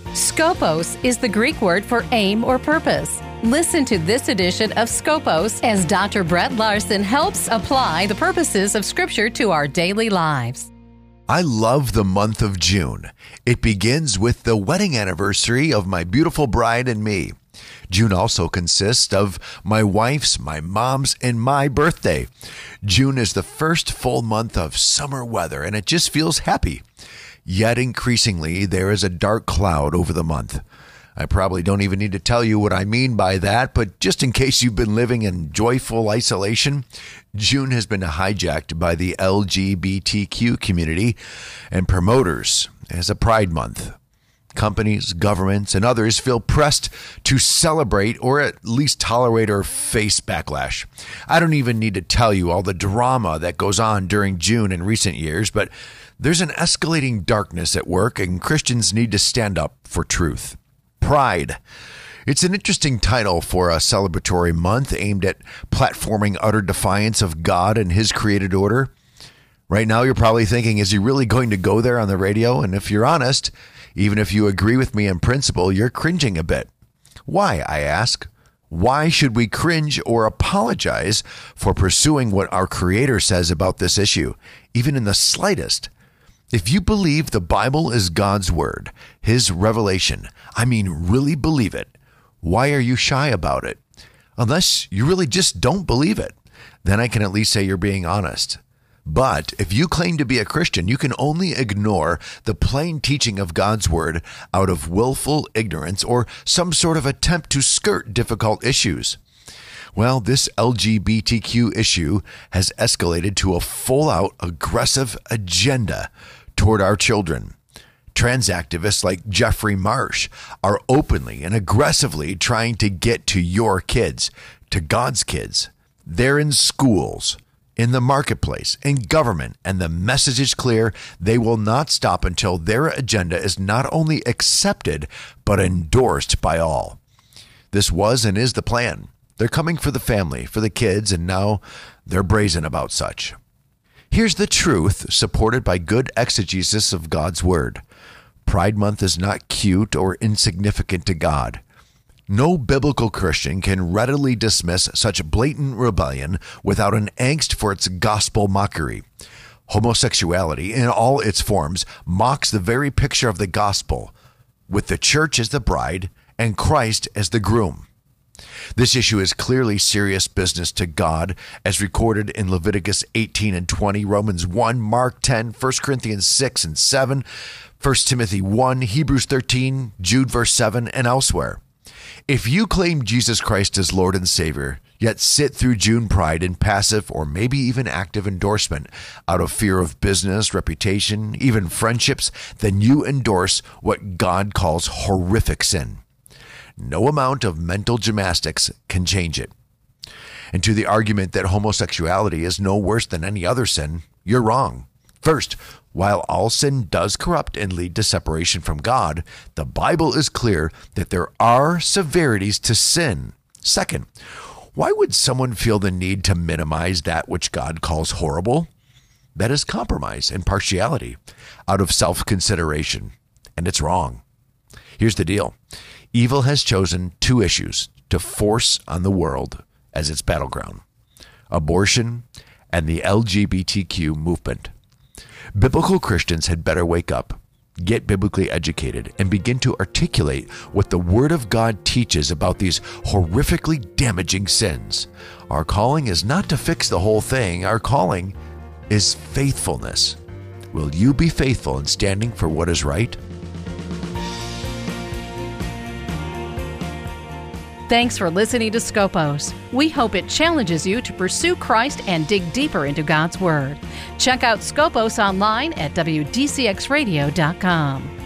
Scopos is the Greek word for aim or purpose. Listen to this edition of Scopos as Dr. Brett Larson helps apply the purposes of Scripture to our daily lives. I love the month of June. It begins with the wedding anniversary of my beautiful bride and me. June also consists of my wife's, my mom's, and my birthday. June is the first full month of summer weather, and it just feels happy. Yet increasingly, there is a dark cloud over the month. I probably don't even need to tell you what I mean by that, but just in case you've been living in joyful isolation, June has been hijacked by the LGBTQ community and promoters as a Pride Month. Companies, governments, and others feel pressed to celebrate or at least tolerate or face backlash. I don't even need to tell you all the drama that goes on during June in recent years, but there's an escalating darkness at work, and Christians need to stand up for truth. Pride. It's an interesting title for a celebratory month aimed at platforming utter defiance of God and His created order. Right now, you're probably thinking, is he really going to go there on the radio? And if you're honest, even if you agree with me in principle, you're cringing a bit. Why, I ask? Why should we cringe or apologize for pursuing what our Creator says about this issue, even in the slightest? If you believe the Bible is God's word, His revelation, I mean really believe it, why are you shy about it? Unless you really just don't believe it, then I can at least say you're being honest. But if you claim to be a Christian, you can only ignore the plain teaching of God's word out of willful ignorance or some sort of attempt to skirt difficult issues. Well, this LGBTQ issue has escalated to a full-out aggressive agenda toward our children. Trans activists like Jeffrey Marsh are openly and aggressively trying to get to your kids, to God's kids. They're in schools, in the marketplace, in government, and the message is clear. They will not stop until their agenda is not only accepted, but endorsed by all. This was and is the plan. They're coming for the family, for the kids, and now they're brazen about such. Here's the truth, supported by good exegesis of God's word. Pride Month is not cute or insignificant to God. No biblical Christian can readily dismiss such blatant rebellion without an angst for its gospel mockery. Homosexuality, in all its forms, mocks the very picture of the gospel, with the church as the bride and Christ as the groom. This issue is clearly serious business to God, as recorded in Leviticus 18 and 20, Romans 1, Mark 10, 1 Corinthians 6 and 7, 1 Timothy 1, Hebrews 13, Jude verse 7, and elsewhere. If you claim Jesus Christ as Lord and Savior, yet sit through June Pride in passive or maybe even active endorsement out of fear of business, reputation, even friendships, then you endorse what God calls horrific sin. No amount of mental gymnastics can change it. And to the argument that homosexuality is no worse than any other sin, you're wrong. First, while all sin does corrupt and lead to separation from God, the Bible is clear that there are severities to sin. Second, why would someone feel the need to minimize that which God calls horrible? That is compromise and partiality out of self-consideration, and it's wrong. Here's the deal. Evil has chosen two issues to force on the world as its battleground: abortion and the LGBTQ movement. Biblical Christians had better wake up, get biblically educated, and begin to articulate what the Word of God teaches about these horrifically damaging sins. Our calling is not to fix the whole thing. Our calling is faithfulness. Will you be faithful in standing for what is right? Thanks for listening to Scopos. We hope it challenges you to pursue Christ and dig deeper into God's Word. Check out Scopos online at WDCXradio.com.